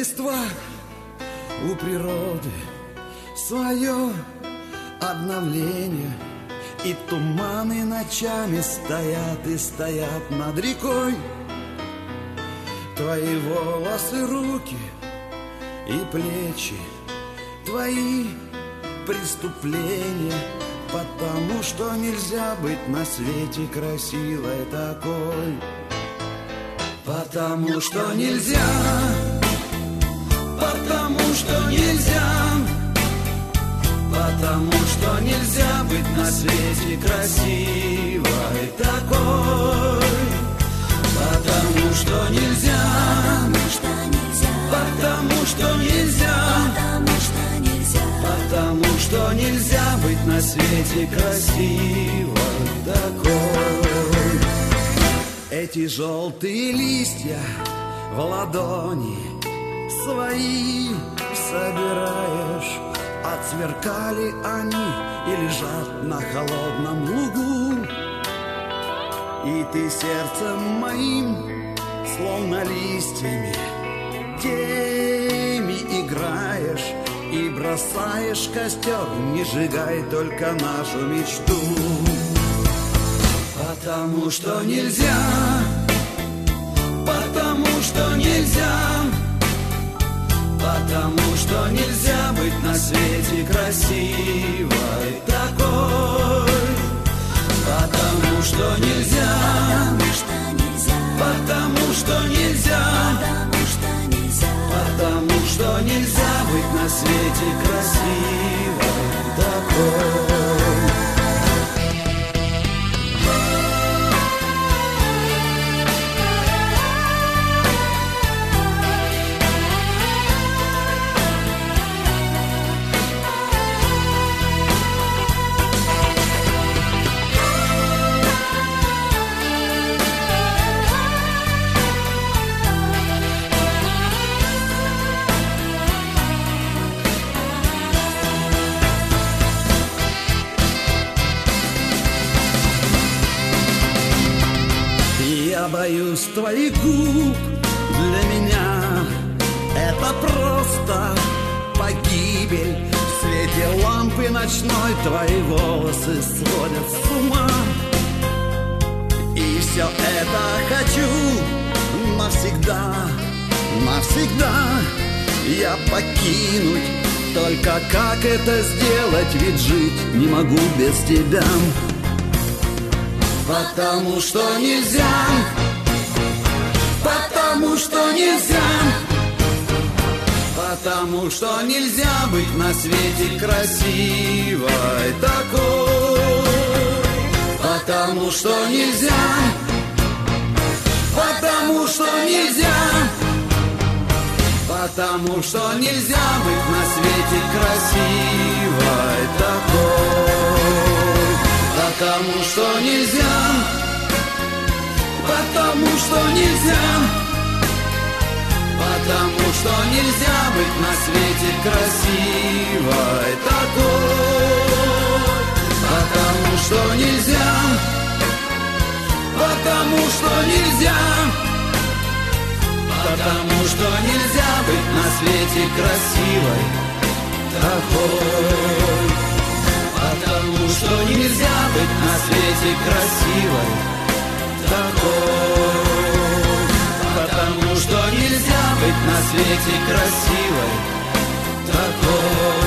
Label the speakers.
Speaker 1: листва у природы свое обновление, и туманы ночами стоят и стоят над рекой. Твои волосы, руки и плечи, твои преступления, потому что нельзя быть на свете красивой такой. Потому что нельзя, потому что нельзя, потому что нельзя быть на свете красивой такой. Потому что нельзя, потому что нельзя, потому что нельзя быть на свете красивой такой. Эти желтые листья в ладони свои собираешь, отсверкали они и лежат на холодном лугу. И ты сердцем моим, словно листьями, теми играешь и бросаешь в костер, не сжигай только нашу мечту. Потому что нельзя, потому что нельзя, потому что нельзя быть на свете красивой такой. Потому что нельзя, потому что нельзя, потому что нельзя быть на свете красивой такой. Я боюсь твоих губ, для меня это просто погибель. В свете лампы ночной твои волосы сводят с ума. И все это хочу навсегда, навсегда я покинуть. Только как это сделать, ведь жить не могу без тебя. Потому что нельзя, потому что нельзя, потому что нельзя быть на свете красивой такой. Потому что нельзя, потому что нельзя, потому что нельзя быть на свете красивой такой. Потому что нельзя, потому что нельзя, потому что нельзя быть на свете красивой такой. Потому что нельзя, потому что нельзя, потому что нельзя быть на свете красивой такой. Потому что нельзя быть на свете красивой такой. Потому что нельзя быть на свете красивой такой.